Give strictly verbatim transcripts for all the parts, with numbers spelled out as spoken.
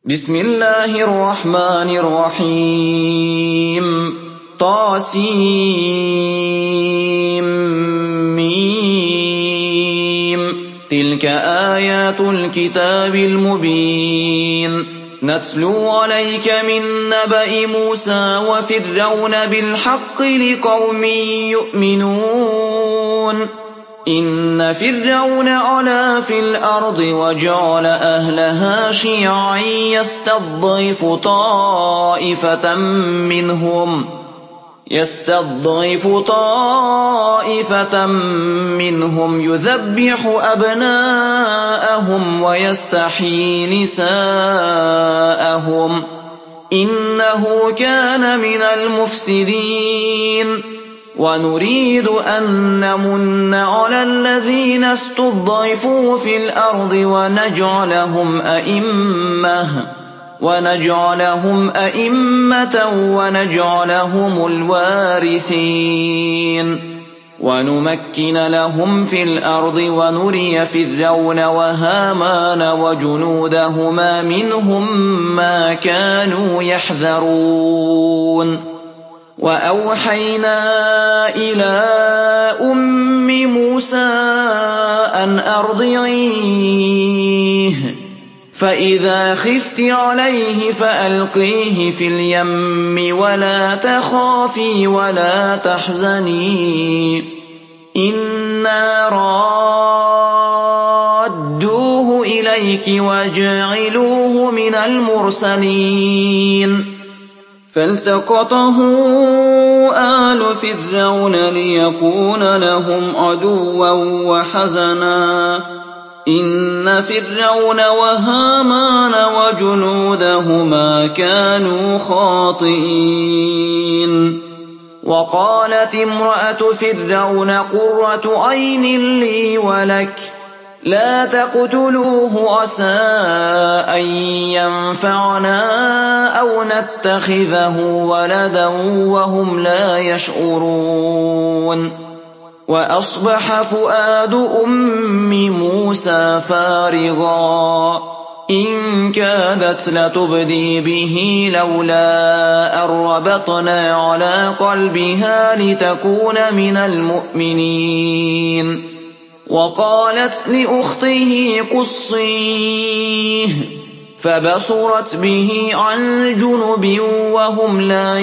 بسم الله الرحمن الرحيم طاسيم ميم تلك آيات الكتاب المبين نتلو عليك من نبأ موسى وفرعون بالحق لقوم يؤمنون إن فرعون علا في الأرض وجعل أهلها شيعا يستضعف طائفة منهم يستضعف طائفة منهم يذبح أبناءهم ويستحيي نساءهم إنه كان من المفسدين ونريد أن نمن على الذين استضعفوا في الأرض ونجعلهم أئمة ونجعلهم أئمة ونجعلهم الوارثين ونمكن لهم في الأرض ونري فرعون وهامان وجنودهما منهم ما كانوا يحذرون وأوحينا إلى أم موسى أن أرضعيه فإذا خفت عليه فألقيه في اليم ولا تخافي ولا تحزني إنا رادوه إليك وجعلوه من المرسلين فالتقطه آل فرعون ليكون لهم عدوا وحزنا إن فرعون وهامان وجنودهما كانوا خاطئين وقالت امرأة فرعون قرة عين لي ولك لا تقتلوه عسى أن ينفعنا أو نتخذه ولدا وهم لا يشعرون وأصبح فؤاد أم موسى فارغا إن كادت لتبدي به لولا أن ربطنا على قلبها لتكون من المؤمنين وقالت لأخته قصيه فبصرت به عن جنب وهم لا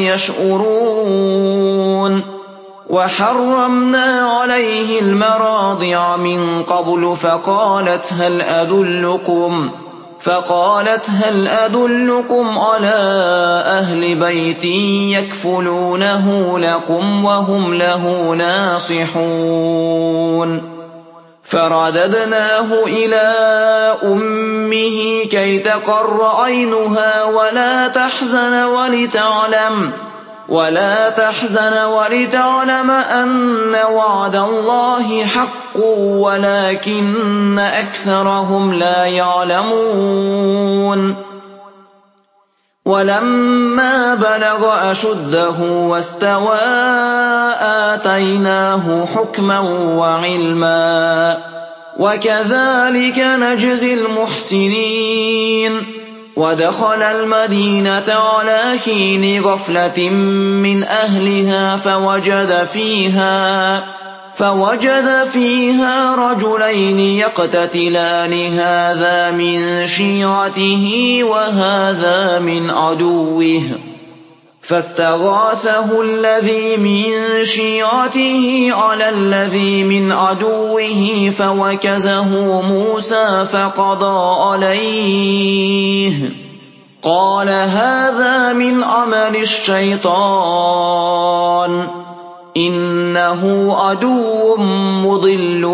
يشعرون وحرمنا عليه المراضع من قبل فقالت هل أدلكم فقالت هل أدلكم على أهل بيت يكفلونه لكم وهم له ناصحون فرددناه إلى أمه كي تقر عينها ولا تحزن ولتعلم ولا تحزن ولتعلم أن وعد الله حق ولكن أكثرهم لا يعلمون ولما بلغ أشده واستوى آتيناه حكما وعلما وكذلك نجزي المحسنين ودخل المدينة على حين غفلة من أهلها فوجد فيها فوجد فيها رجلين يقتتلان هذا من شيعته وهذا من عدوه فاستغاثه الذي من شيعته على الذي من عدوه فوكزه موسى فقضى عليه قال هذا من عمل الشيطان إنه عدو مضل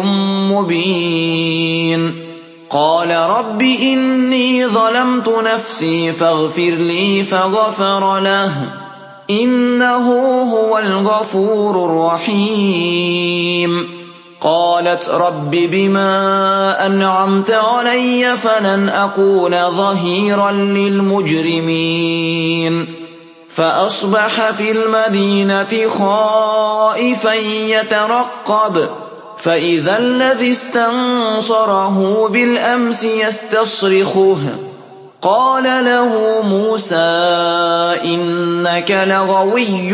مبين قال رب إني ظلمت نفسي فاغفر لي فغفر له إنه هو الغفور الرحيم قالت رب بما أنعمت علي فلن أكون ظهيرا للمجرمين فأصبح في المدينة خائفا يترقب فإذا الذي استنصره بالأمس يستصرخه قال له موسى إنك لغوي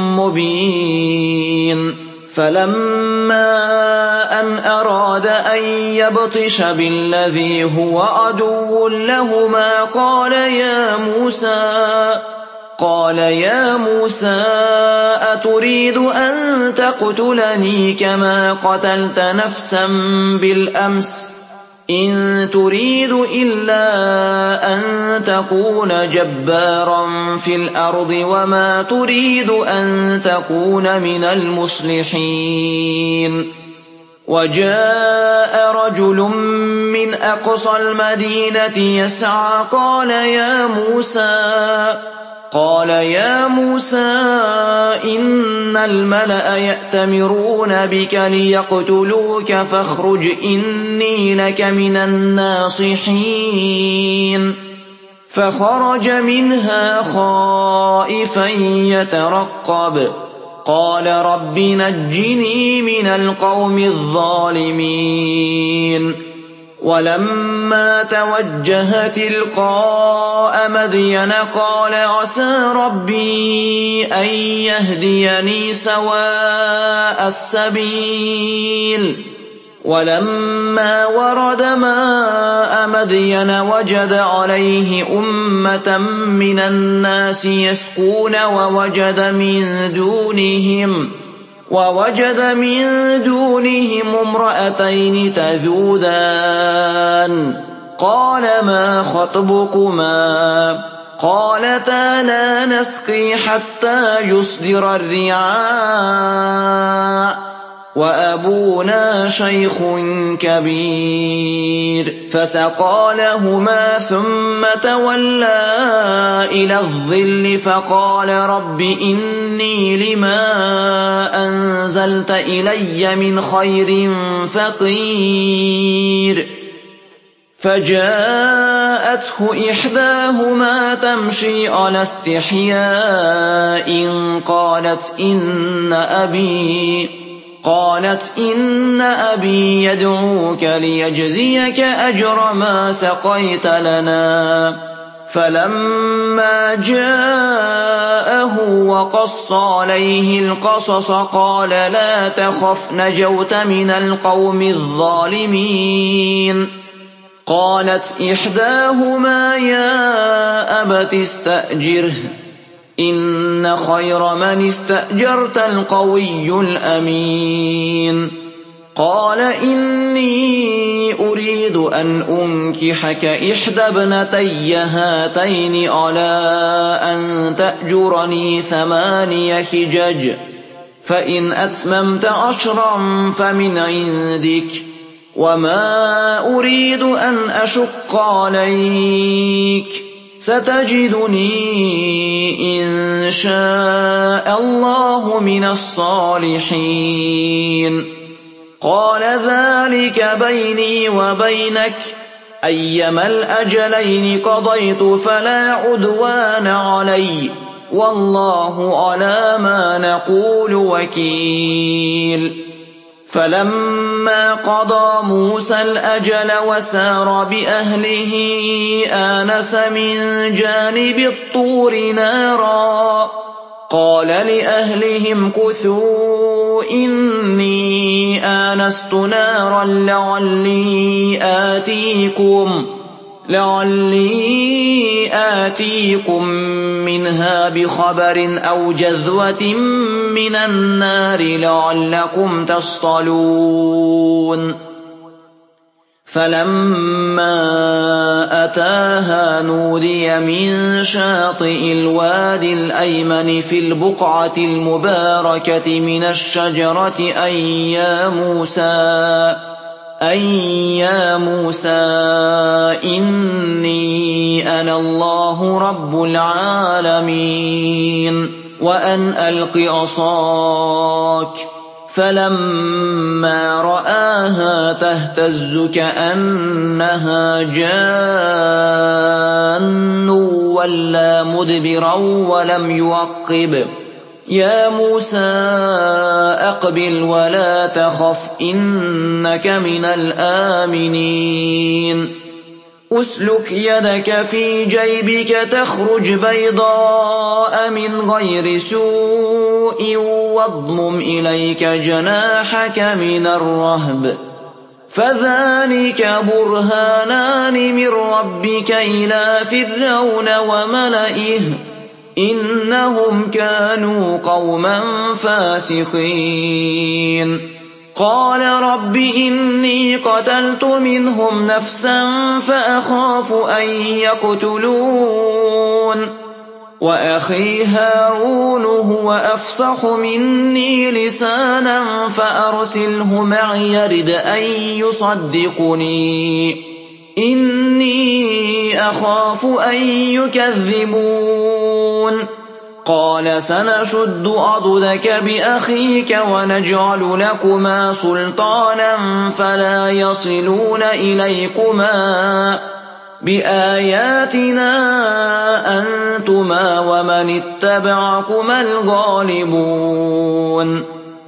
مبين فلما أن أراد أن يبطش بالذي هو عدو لهما قال يا موسى قال يا موسى أتريد أن تقتلني كما قتلت نفسا بالأمس إن تريد إلا أن تكون جبارا في الأرض وما تريد أن تكون من المصلحين وجاء رجل من أقصى المدينة يسعى قال يا موسى قال يا موسى إن الملأ يأتمرون بك ليقتلوك فاخرج إني لك من الناصحين فخرج منها خائفا يترقب قال رب نجني من القوم الظالمين ولما توجه تلقاء مدين قال عسى ربي أن يهديني سواء السبيل ولما ورد ماء مدين وجد عليه أمة من الناس يسقون ووجد من دونهم ووجد من دونهم امرأتين تذودان قال ما خطبكما قالتا لا نسقي حتى يصدر الرعاء وأبونا شيخ كبير فسقى لهما ثم تولى إلى الظل فقال رب إني لما أنزلت إلي من خير فقير فجاءته إحداهما تمشي على استحياء قالت إن أبي قالت إن أبي يدعوك ليجزيك أجر ما سقيت لنا فلما جاءه وقص عليه القصص قال لا تخف نجوت من القوم الظالمين قالت إحداهما يا أبت استأجره إن خير من استأجرت القوي الأمين قال إني أريد أن أنكحك إحدى ابنتي هاتين على أن تأجرني ثماني حجج فإن أتممت عشرا فمن عندك وما أريد أن أشق عليك ستجدني إن شاء الله من الصالحين قال ذلك بيني وبينك أيما الأجلين قضيت فلا عدوان علي والله على ما نقول وكيل فلما قضى موسى الأجل وسار بأهله آنس من جانب الطور نارا قال لأهلهم كثوا إني آنست نارا لعلي آتيكم لعلي آتيكم منها بخبر أو جذوة من النار لعلكم تصطلون فلما أتاها نودي من شاطئ الوادي الأيمن في البقعة المباركة من الشجرة أن يا موسى أن يا موسى إني أنا الله رب العالمين وأن ألق عصاك فلما رآها تهتز كأنها جان ولا مدبرا ولم يعقب يا موسى أقبل ولا تخف إنك من الآمنين أسلك يدك في جيبك تخرج بيضاء من غير سوء واضمم إليك جناحك من الرهب فذلك برهانان من ربك إلى فرعون وملئه إنهم كانوا قوما فاسقين قال رب إني قتلت منهم نفسا فأخاف أن يقتلون وأخي هارون هو أفصح مني لسانا فأرسله معي يرد أن يصدقني إني أخاف أن يكذبون قال سنشد عضدك بأخيك ونجعل لكما سلطانا فلا يصلون إليكما بآياتنا أنتما ومن اتبعكما الغالبون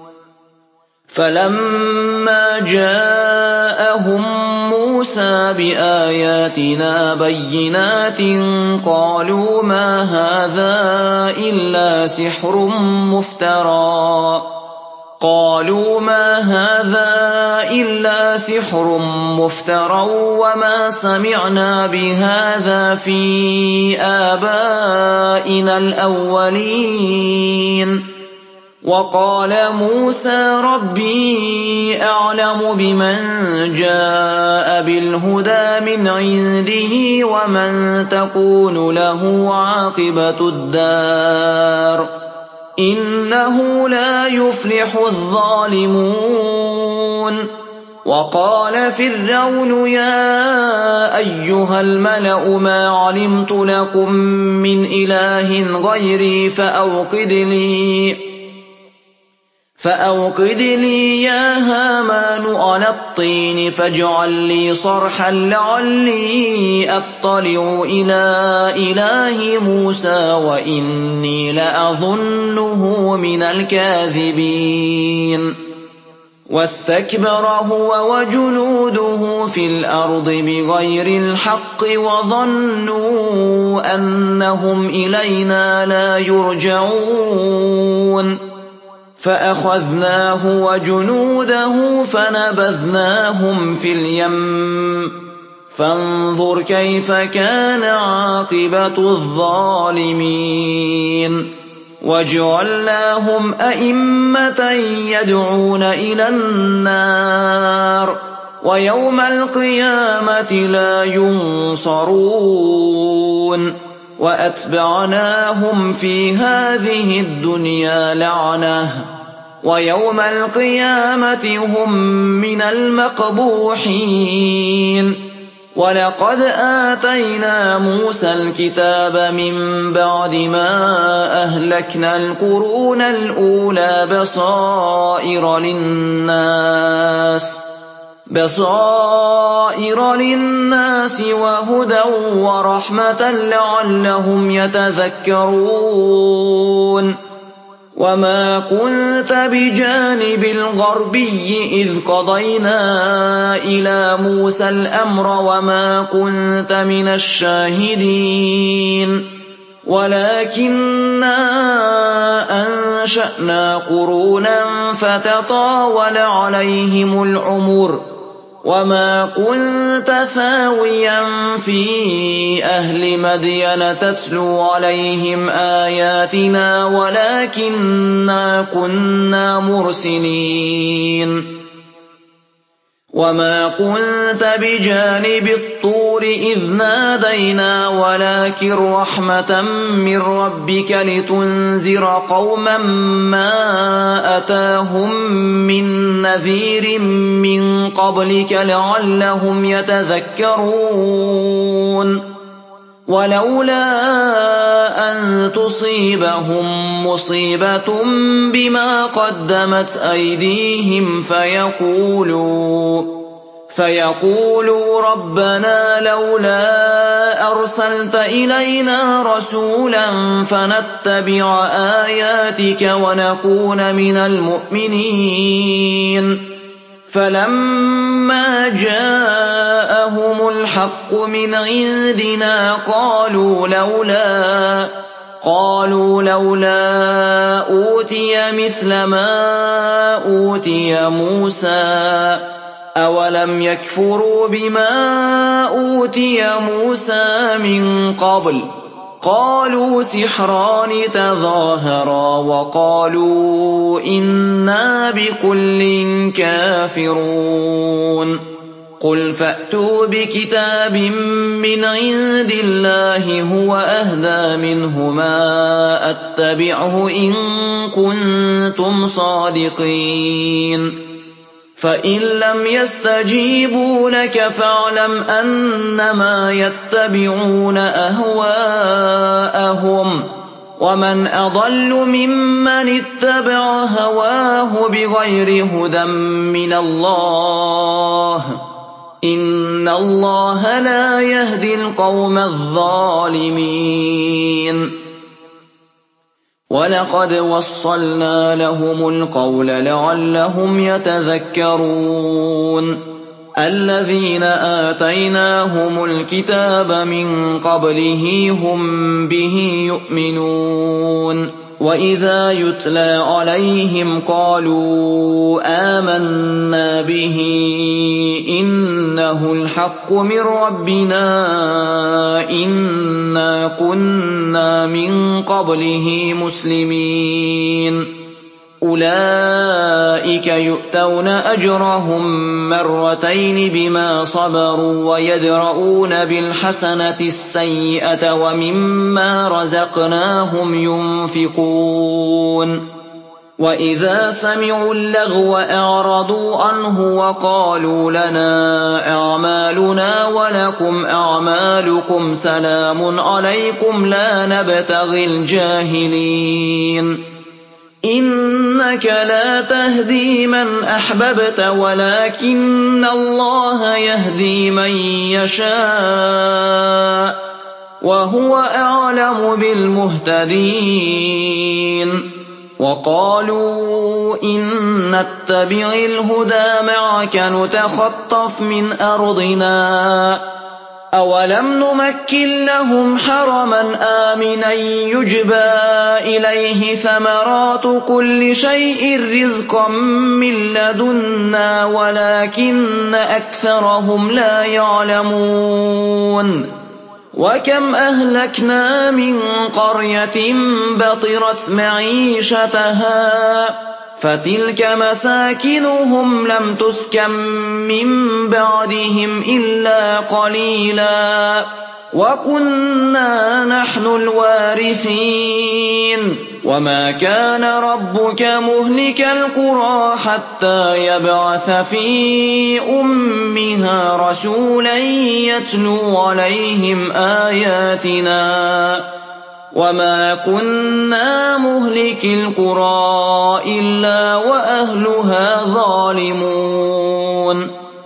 فلما جاءهم موسى بآياتنا بينات قالوا ما هذا إلا سحر مفترى قالوا ما هذا إلا سحر مفترى وما سمعنا بهذا في آبائنا الأولين وقال موسى ربي أعلم بمن جاء بالهدى من عنده ومن تكون له عاقبة الدار إنه لا يفلح الظالمون وقال فرعون يا أيها الملأ ما علمت لكم من إله غيري فأوقد لي فأوقد لي يا هامان على الطين فاجعل لي صرحا لعلي أطلع إلى إله موسى وإني لأظنه من الكاذبين واستكبر هو وجنوده في الأرض بغير الحق وظنوا أنهم إلينا لا يرجعون فأخذناه وجنوده فنبذناهم في اليم فانظر كيف كان عاقبة الظالمين وجعلناهم أئمة يدعون إلى النار ويوم القيامة لا ينصرون وأتبعناهم في هذه الدنيا لعنة ويوم القيامة هم من المقبوحين ولقد آتينا موسى الكتاب من بعد ما أهلكنا القرون الأولى بصائر للناس بصائر للناس وهدى ورحمة لعلهم يتذكرون وما كنت بجانب الغربي إذ قضينا إلى موسى الأمر وما كنت من الشاهدين ولكننا أنشأنا قرونا فتطاول عليهم العمر وما كنت ثاويا في أهل مدين تتلو عليهم آياتنا ولكننا كنا مرسلين وما كنت بجانب الطور إذ نادينا ولكن رحمة من ربك لتنذر قوما ما أتاهم من نذير من قبلك لعلهم يتذكرون ولولا أن تصيبهم مصيبة بما قدمت أيديهم فيقولوا فيقولوا ربنا لولا أرسلت إلينا رسولا فنتبع آياتك ونكون من المؤمنين فَلَمَّا جَاءَهُمُ الْحَقُّ مِنْ عِندِنَا قَالُوا لَوْلَا قَالُوا لَوْلَا أُوتِيَ مِثْلَ مَا أُوتِيَ مُوسَىٰ ۚ أَوَلَمْ يَكْفُرُوا بِمَا أُوتِيَ مُوسَىٰ مِن قَبْلُ ۖ قَالُوا سِحْرَانِ تَظَاهَرَا وَقَالُوا إِنَّا بِكُلٍّ كَافِرُونَ قُلْ فَأْتُوا بِكِتَابٍ مِّنْ عِندِ اللَّهِ هُوَ أَهْدَىٰ مِنْهُمَا أَتَّبِعْهُ إِن كُنتُمْ صَادِقِينَ فَإِن لَّمْ يَسْتَجِيبُوا لَكَ فَاعْلَمْ أَنَّمَا يَتَّبِعُونَ أَهْوَاءَهُمْ ۚ وَمَنْ أَضَلُّ مِمَّنِ اتَّبَعَ هَوَاهُ بِغَيْرِ هُدًى مِّنَ اللَّهِ ۚ إِنَّ اللَّهَ لَا يَهْدِي الْقَوْمَ الظَّالِمِينَ وَلَقَدْ وَصَّلْنَا لَهُمُ الْقَوْلَ لَعَلَّهُمْ يَتَذَكَّرُونَ الَّذِينَ آتَيْنَاهُمُ الْكِتَابَ مِن قَبْلِهِ هُم بِهِ يُؤْمِنُونَ وَإِذَا يُتْلَىٰ عَلَيْهِمْ قَالُوا آمَنَّا بِهِ إِنَّهُ الْحَقُّ مِن رَّبِّنَا إِنَّا كُنَّا مِن قَبْلِهِ مُسْلِمِينَ أُولَٰئِكَ يُؤْتَوْنَ أَجْرَهُم مَّرَّتَيْنِ بِمَا صَبَرُوا وَيَدْرَءُونَ بِالْحَسَنَةِ السَّيِّئَةَ وَمِمَّا رَزَقْنَاهُمْ يُنفِقُونَ وَإِذَا سَمِعُوا اللَّغْوَ أَعْرَضُوا عَنْهُ وَقَالُوا لَنَا أَعْمَالُنَا وَلَكُمْ أَعْمَالُكُمْ سَلَامٌ عَلَيْكُمْ لَا نَبْتَغِي الْجَاهِلِينَ إِنَّكَ لَا تَهْدِي مَنْ أَحْبَبْتَ وَلَٰكِنَّ اللَّهَ يَهْدِي مَن يَشَاءُ ۚ وَهُوَ أَعْلَمُ بِالْمُهْتَدِينَ وَقَالُوا إِن نَّتَّبِعِ الْهُدَىٰ مَعَكَ نُتَخَطَّفْ مِنْ أَرْضِنَا ۚ أَوَلَمْ نُمَكِّن لَّهُمْ حَرَمًا آمِنًا يُجْبَىٰ إِلَيْهِ ثَمَرَاتُ كُلِّ شَيْءٍ رِّزْقًا مِّن لَّدُنَّا وَلَٰكِنَّ أَكْثَرَهُمْ لَا يَعْلَمُونَ وَكَمْ أَهْلَكْنَا مِن قَرْيَةٍ بَطِرَتْ مَعِيشَتَهَا فَتِلْكَ مَسَاكِنُهُمْ لَمْ تُسْكَن مِّن بَعْدِهِمْ إِلَّا قَلِيلًا وَكُنَّا نَحْنُ الْوَارِثِينَ وَمَا كَانَ رَبُّكَ مُهْلِكَ الْقُرَىٰ حَتَّىٰ يَبْعَثَ فِي أُمِّهَا رَسُولًا يَتْلُو عَلَيْهِمْ آيَاتِنَا ۚ وَمَا كُنَّا مُهْلِكِي الْقُرَىٰ إِلَّا وَأَهْلُهَا ظَالِمُونَ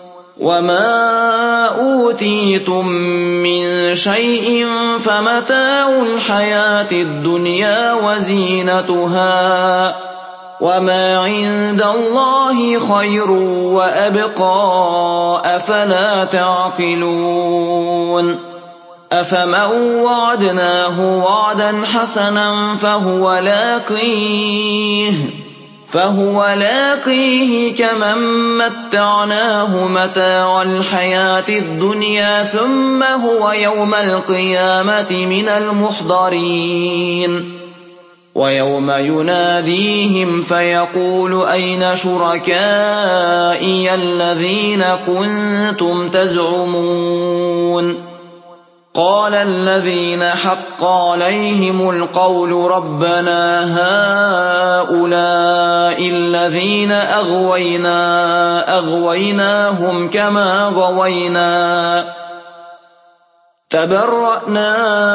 وَمَا أُوتِيتُم مِّن شَيْءٍ فَمَتَاعُ الْحَيَاةِ الدُّنْيَا وَزِينَتُهَا ۚ وَمَا عِندَ اللَّهِ خَيْرٌ وَأَبْقَىٰ ۚ أَفَلَا تَعْقِلُونَ أَفَمَن وَعَدْنَاهُ وَعْدًا حَسَنًا فَهُوَ لَاقِيهِ فَهُوَ لَاقِيهِ كَمَن مَّتَّعْنَاهُ مَتَاعَ الْحَيَاةِ الدُّنْيَا ثُمَّ هُوَ يَوْمَ الْقِيَامَةِ مِنَ الْمُحْضَرِينَ وَيَوْمَ يُنَادِيهِمْ فَيَقُولُ أَيْنَ شُرَكَائِيَ الَّذِينَ كُنتُمْ تَزْعُمُونَ قَالَ الَّذِينَ حَقَّ عَلَيْهِمُ الْقَوْلُ رَبَّنَا هَٰؤُلَاءِ الَّذِينَ أَغْوَيْنَا أَغْوَيْنَاهُمْ كَمَا غَوَيْنَا ۖ تَبَرَّأْنَا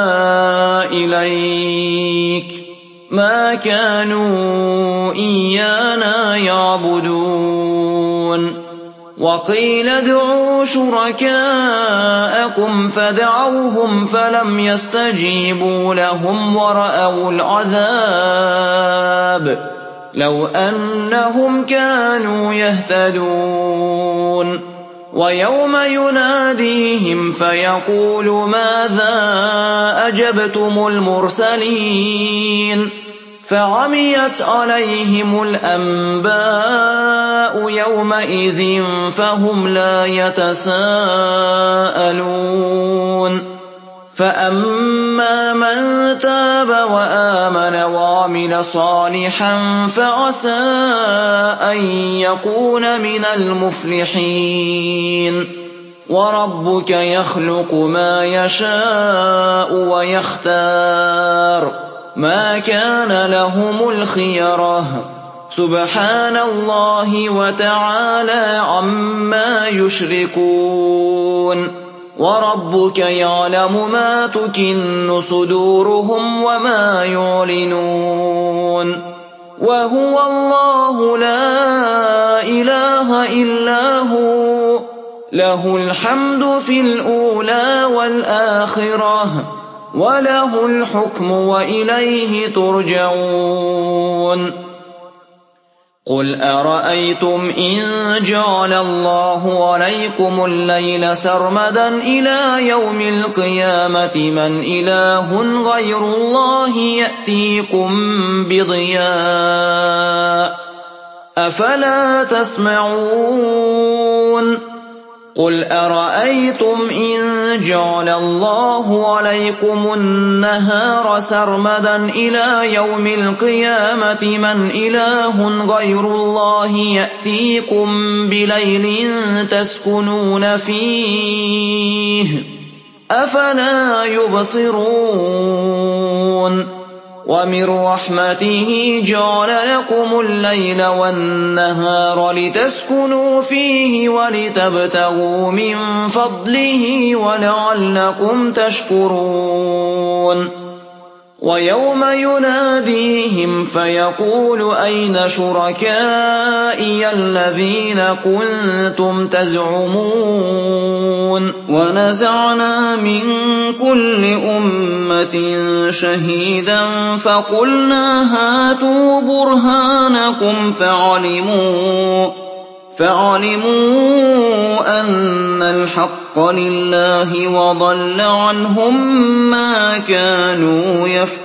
إِلَيْكَ ۖ مَا كَانُوا إِيَّانَا يَعْبُدُونَ وَقِيلَ ادْعُوا شُرَكَاءَكُمْ فَدَعَوْهُمْ فَلَمْ يَسْتَجِيبُوا لَهُمْ وَرَأَوُا الْعَذَابَ لَوْ أَنَّهُمْ كَانُوا يَهْتَدُونَ وَيَوْمَ يُنَادِيهِمْ فَيَقُولُ مَاذَا أَجَبْتُمُ الْمُرْسَلِينَ فَعَمِيَتْ عَلَيْهِمُ الْأَنبَاءُ يَوْمَئِذٍ فَهُمْ لَا يَتَسَاءَلُونَ فَأَمَّا مَن تَابَ وَآمَنَ وَعَمِلَ صَالِحًا فَعَسَىٰ أَن يَكُونَ مِنَ الْمُفْلِحِينَ وَرَبُّكَ يَخْلُقُ مَا يَشَاءُ وَيَخْتَارُ مَا كَانَ لَهُمُ الْخِيَرَةُ سُبْحَانَ اللَّهِ وَتَعَالَىٰ عَمَّا يُشْرِكُونَ وَرَبُّكَ يَعْلَمُ مَا تُكِنُّ صُدُورُهُمْ وَمَا يُعْلِنُونَ وَهُوَ اللَّهُ لَا إِلَٰهَ إِلَّا هُوَ لَهُ الْحَمْدُ فِي الْأُولَىٰ وَالْآخِرَةِ وَلَهُ الْحُكْمُ وَإِلَيْهِ تُرْجَعُونَ قُلْ أَرَأَيْتُمْ إِن جَعَلَ اللَّهُ عَلَيْكُمُ اللَّيْلَ سَرْمَدًا إِلَىٰ يَوْمِ الْقِيَامَةِ مَنْ إِلَٰهٌ غَيْرُ اللَّهِ يَأْتِيكُم بِضِيَاءٍ أَفَلَا تَسْمَعُونَ قُلْ أَرَأَيْتُمْ إِن جَعَلَ اللَّهُ عَلَيْكُمُ النَّهَارَ سَرْمَدًا إِلَىٰ يَوْمِ الْقِيَامَةِ مَنْ إِلَٰهٌ غَيْرُ اللَّهِ يَأْتِيكُم بِلَيْلٍ تَسْكُنُونَ فِيهِ أَفَلَا يُبْصِرُونَ وَمِن رَّحْمَتِهِ جَعَلَ لَكُمُ اللَّيْلَ وَالنَّهَارَ لِتَسْكُنُوا فِيهِ وَلِتَبْتَغُوا مِن فَضْلِهِ وَلَعَلَّكُمْ تَشْكُرُونَ وَيَوْمَ يُنَادِيهِمْ فَيَقُولُ أَيْنَ شُرَكَائِيَ الَّذِينَ كُنتُمْ تَزْعُمُونَ وَنَزَعْنَا مِن كُلِّ أُمَّةٍ شَهِيدًا فَقُلْنَا هَاتُوا بُرْهَانَكُمْ فَعَلِمُوا فَعَلِمُوا أَنَّ الْحَقَّ لِلَّهِ وَضَلَّ عَنْهُم مَّا كَانُوا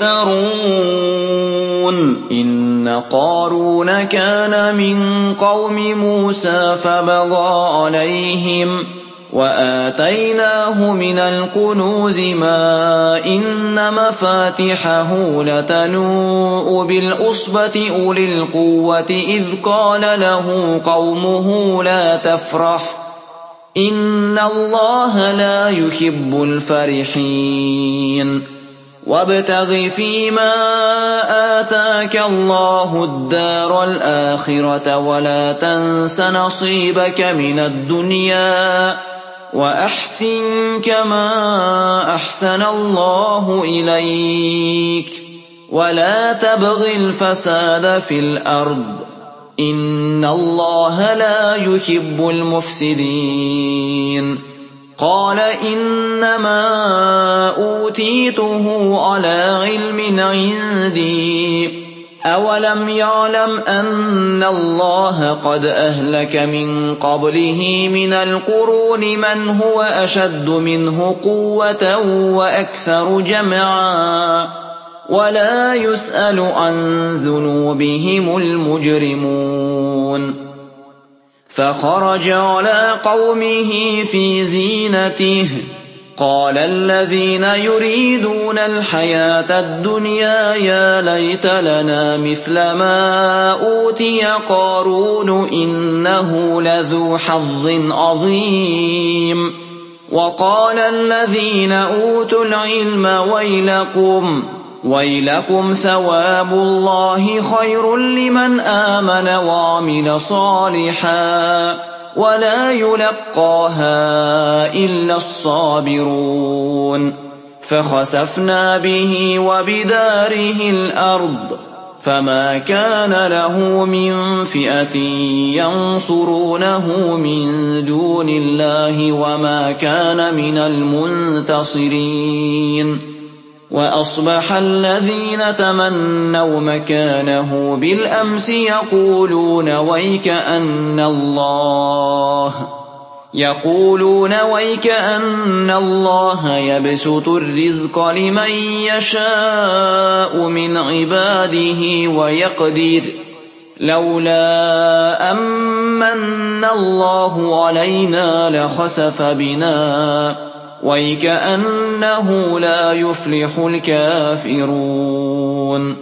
يَفْتَرُونَ إِنَّ قَارُونَ كَانَ مِن قَوْمِ مُوسَىٰ فَبَغَىٰ عَلَيْهِمْ وَآتَيْنَاهُ مِنَ الْكُنُوزِ مَا إِنَّ مَفَاتِحَهُ لَتَنُوءُ بِالْعُصْبَةِ أُولِي الْقُوَّةِ إِذْ قَالَ لَهُ قَوْمُهُ لَا تَفْرَحْ إِنَّ اللَّهَ لَا يُحِبُّ الْفَرِحِينَ وَابْتَغِ فِيمَا آتَاكَ اللَّهُ الدَّارَ الْآخِرَةَ وَلَا تَنسَ نَصِيبَكَ مِنَ الدُّنْيَا وَأَحْسِن كَمَا أَحْسَنَ اللَّهُ إِلَيْكَ وَلَا تَبْغِ الْفَسَادَ فِي الْأَرْضِ إِنَّ اللَّهَ لَا يُحِبُّ الْمُفْسِدِينَ قَالَ إِنَّمَا أُوتِيتُهُ عَلَىٰ عِلْمٍ عِندِي أَوَلَمْ يَعْلَمْ أَنَّ اللَّهَ قَدْ أَهْلَكَ مِن قَبْلِهِ مِنَ الْقُرُونِ مَنْ هُوَ أَشَدُّ مِنْهُ قُوَّةً وَأَكْثَرُ جَمْعًا وَلَا يُسْأَلُ عَن ذُنُوبِهِمُ الْمُجْرِمُونَ فَخَرَجَ عَلَىٰ قَوْمِهِ فِي زِينَتِهِ قَالَ الَّذِينَ يُرِيدُونَ الْحَيَاةَ الدُّنْيَا يَا لَيْتَ لَنَا مِثْلَ مَا أُوتِيَ قَارُونُ إِنَّهُ لَذُو حَظٍّ عَظِيمٍ وَقَالَ الَّذِينَ أُوتُوا الْعِلْمَ وَيْلَكُمْ وَيْلَكُمْ ثَوَابُ اللَّهِ خَيْرٌ لِّمَنْ آمَنَ وَعَمِلَ صَالِحًا وَلَا يُلَقَّاهَا إِلَّا الصَّابِرُونَ فَخَسَفْنَا بِهِ وَبِدَارِهِ الْأَرْضَ فَمَا كَانَ لَهُ مِن فِئَةٍ يَنصُرُونَهُ مِن دُونِ اللَّهِ وَمَا كَانَ مِنَ الْمُنتَصِرِينَ وَأَصْبَحَ الَّذِينَ تَمَنَّوْا مَكَانَهُ بِالْأَمْسِ يَقُولُونَ وَيْكَأَنَّ اللَّهَ يَقُولُونَ وَيْكَأَنَّ اللَّهَ يَبْسُطُ الرِّزْقَ لِمَن يَشَاءُ مِنْ عِبَادِهِ وَيَقْدِرُ لَوْلَا أَن مَّنَّ اللَّهُ عَلَيْنَا لَخَسَفَ بِنَا وَيْكَأَنَّهُ لَا يُفْلِحُ الْكَافِرُونَ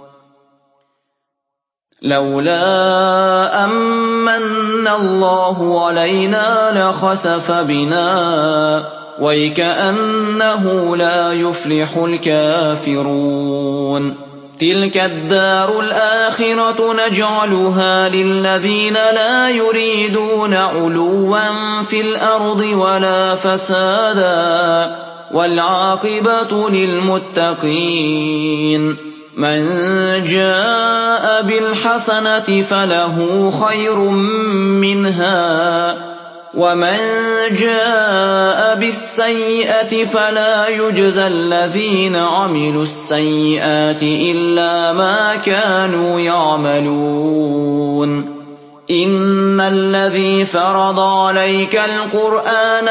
لَوْلَا أَن مَّنَّ اللَّهُ عَلَيْنَا لَخَسَفَ بِنَا وَيْكَأَنَّهُ لَا يُفْلِحُ الْكَافِرُونَ تِلْكَ الدَّارُ الْآخِرَةُ نَجْعَلُهَا لِلَّذِينَ لَا يُرِيدُونَ عُلُوًّا فِي الْأَرْضِ وَلَا فَسَادًا وَالْعَاقِبَةُ لِلْمُتَّقِينَ مَن جَاءَ بِالْحَسَنَةِ فَلَهُ خَيْرٌ مِّنْهَا وَمَن جَاءَ بِالسَّيِّئَةِ فَلَا يُجْزَى الَّذِينَ عَمِلُوا السَّيِّئَاتِ إِلَّا مَا كَانُوا يَعْمَلُونَ إِنَّ الَّذِي فَرَضَ عَلَيْكَ الْقُرْآنَ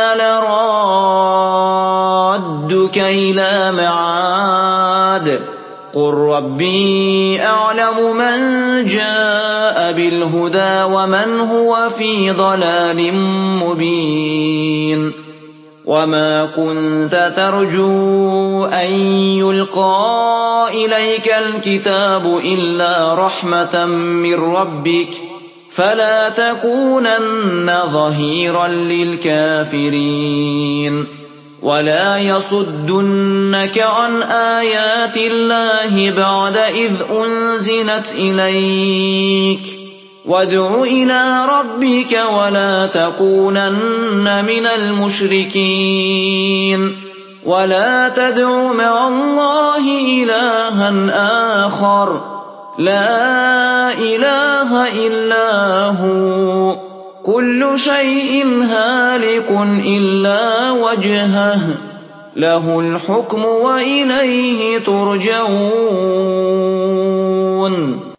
لَرَادُّكَ إِلَىٰ مَعَادٍ قُل رَّبِّي أَعْلَمُ مَن جَاءَ بِالْهُدَىٰ وَمَنْ هُوَ فِي ضَلَالٍ مُّبِينٍ وَمَا كُنتَ تَرْجُو أَن يُلْقَىٰ إِلَيْكَ الْكِتَابُ إِلَّا رَحْمَةً مِّن رَّبِّكَ فَلَا تَكُونَنَّ ظَهِيرًا لِّلْكَافِرِينَ وَلَا يَصُدُّنَّكَ عَنْ آيَاتِ اللَّهِ بَعْدَ إِذْ أُنزِلَتْ إِلَيْكَ وَادْعُ إِلَىٰ رَبِّكَ وَلَا تَكُونَنَّ مِنَ الْمُشْرِكِينَ وَلَا تَدْعُ مَعَ اللَّهِ إِلَٰهًا آخَرَ لَا إِلَٰهَ إِلَّا هُوَ كُلُّ شَيْءٍ هَالِكٌ إِلَّا وَجْهَهُ لَهُ الْحُكْمُ وَإِلَيْهِ تُرْجَعُونَ